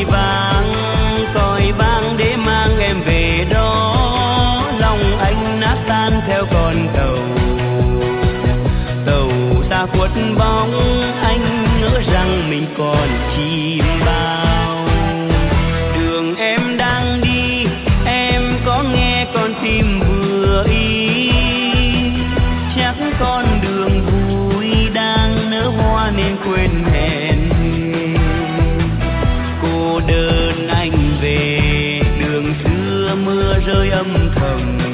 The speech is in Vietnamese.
còi vang để mang em về đó. Lòng anh nát tan theo con tàu xa khuất bóng, anh ngỡ rằng mình còn chim bao. Đường em đang đi, em có nghe con tim vừa ý, chắc con đường vui đang nở hoa nên quên hẹn. Cô đơn anh về đường xưa, mưa rơi âm thầm.